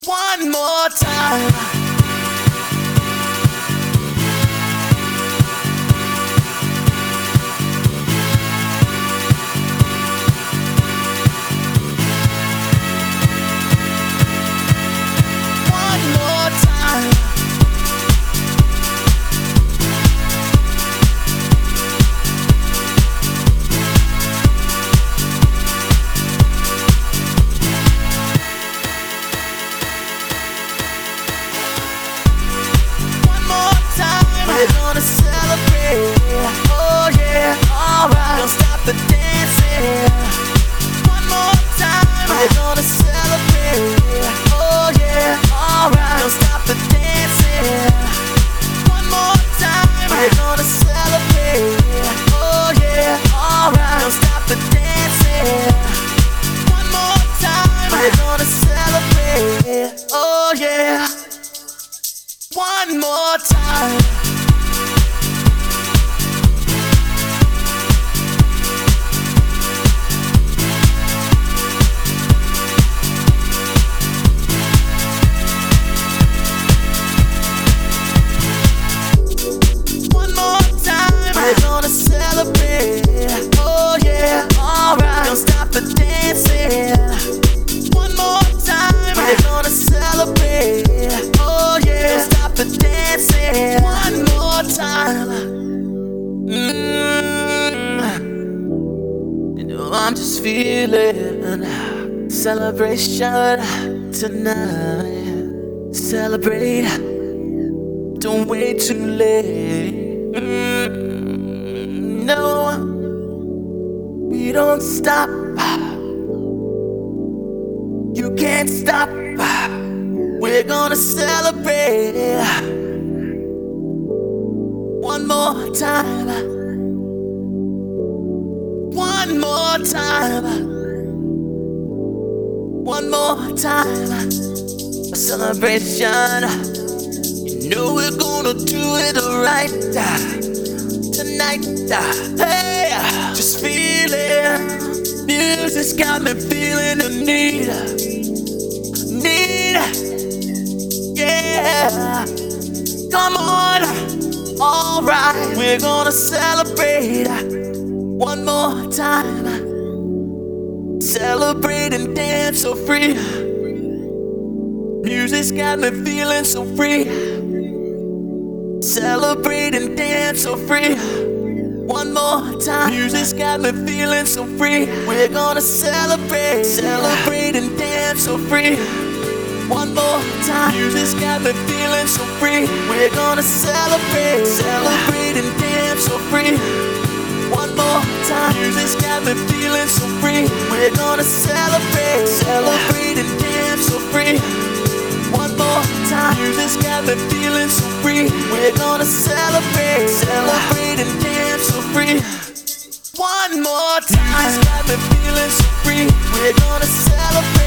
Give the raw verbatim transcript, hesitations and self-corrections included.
One more time. One more time. We're gonna celebrate, oh yeah, alright. Don't stop the dancing. One more time. We're gonna celebrate, oh yeah, alright. Don't stop the dancing. One more time. We're gonna celebrate, oh yeah, alright. Don't stop the dancing. One more time. We're gonna celebrate, oh yeah. One more time. We're gonna celebrate, oh yeah, alright. Don't stop the dancing. One more time. We're gonna celebrate, oh yeah. Don't stop the dancing. One more time. Mm. You know I'm just feeling celebration tonight. Celebrate, don't wait too late. Mm, no, we don't stop. You can't stop. We're gonna celebrate one more time. One more time. One more time. A celebration. You know we're gonna do it right tonight. Hey, just feel it. Music's got me feeling the need, need. Yeah, come on. Alright, we're gonna celebrate one more time. Celebrate and dance so free. Music's got me feeling so free. Celebrate and dance so free. One more time. Music's got me feeling so free. We're gonna celebrate, celebrate and dance so free. One more time. Music's got me feeling so free. We're gonna celebrate, celebrate and dance so free. One more time. Music's got me feeling so free. We're gonna celebrate, celebrate and dance so free. One more time. Music's got me feeling so free. We're gonna celebrate, celebrate and dance so free. One more time. Music's got me feeling so free. We're gonna celebrate.